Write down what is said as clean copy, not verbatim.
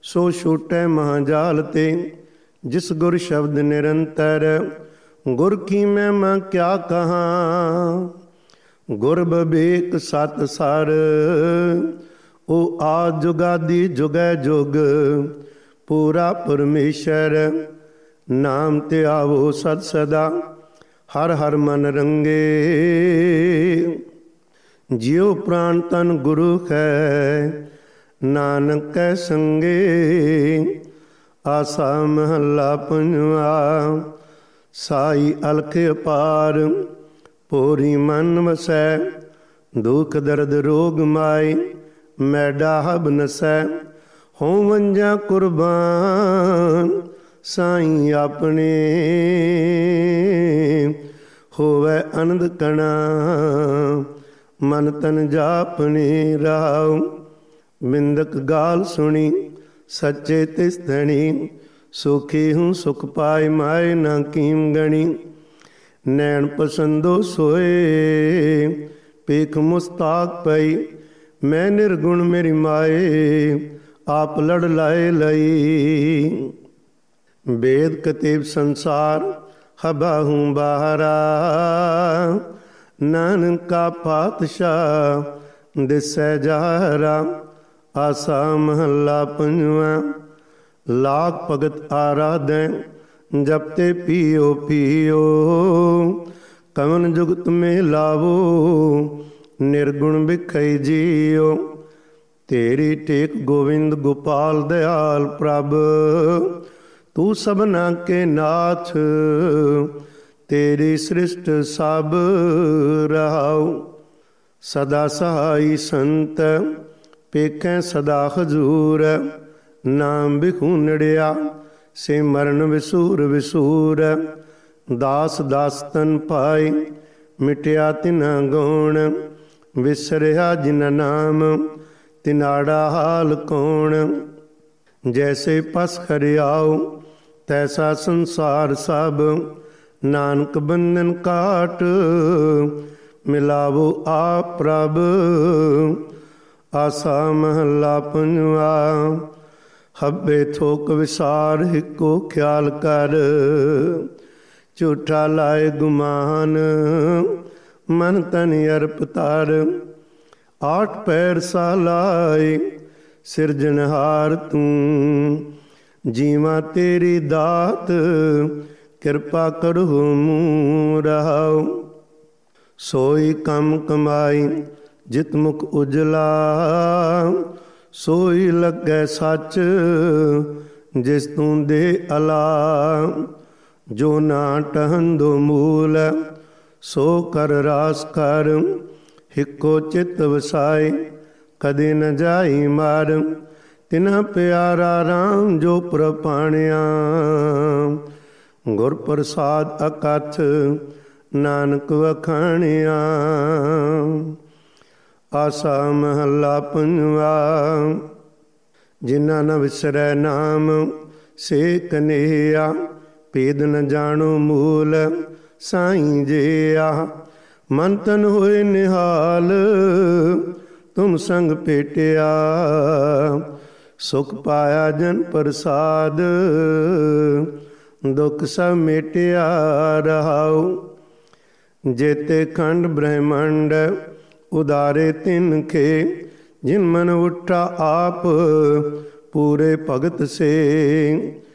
सो छूटै महाजाल ते जिस गुर शब्द निरंतर। गुर की महिमा क्या कहाँ गुर बबेक सत सर। ओ आद जुगादि जुगै जुग पूरा परमेश्वर। नाम ते आवो सद सदा हर हर मन रंगे। जियो प्राण तन गुरु है नानक कै संगे। आसा महला पंजवा साई अलख अपार। पोरी मन वसै दुख दर्द रोग माए। मैडा हब नसै हों वंजा कुर्बान। साईं अपने होवै आनंद कणा। मन तन जापने राव। बिंदक गाल सुनी सच्चे तिस धनी। सुखी हूँ सुख पाए माए ना कीम गणी। नैन पसंदो सोए पेख मुस्ताक पई। मैं निर्गुण मेरी माए आप लड़ लाए लई। वेद कतेब संसार हबा हूँ बाहरा। नानक का पातशाह दिसै जाहरा। आसा महला पंजवा लाख भगत आराधै जपते पियो पियो। कवन जुगत में लावो निर्गुण बिखई जियो। तेरी टेक गोविंद गोपाल दयाल प्रभ। तू सबना के नाथ तेरी सृष्ट सब रहाओ। सदा सहाई संत पेखें सदा हजूर। नाम बिखू नड़िया से मरण विसूर विसूर। दास दास तन पाए मिटिया तिना गौण। विसरिया जिन नाम तिनाड़ा हाल कौन। जैसे पस हरियाओ तैसा संसार सब। नानक बंधन काट मिलावो आप प्रभ। आसा महला पंजवा हब्बे थोक विसार हिको ख्याल कर। झूठा लाए गुमान मन तन अर्प तार। आठ पैर सालाए सिरजनहार तू। जीवा तेरी दात कृपा करो मूँ रहाओ। सोई कम कमाई जित मुख उजला। सोई लगे सच जिस तू दे अला। जो ना टहंदो मूल सो कर रास कर। हिको चित वसाए कदे न जाई मार। तिना प्यारा राम जो प्रपाणिया। गुर प्रसाद अकथ नानक वखाणिया। आसा महला पंजवा जिन्ना न विसरै नाम से कन्हैया। भेद न जानो मूल साईं जिया। मन तन होए निहाल तुम संग पेटिया। सुख पाया जन प्रसाद दुख सब मेटिया रहाओ। जेते खंड ब्रह्मंड उदारे तिनके। जिन मन उठा आप पूरे भगत से।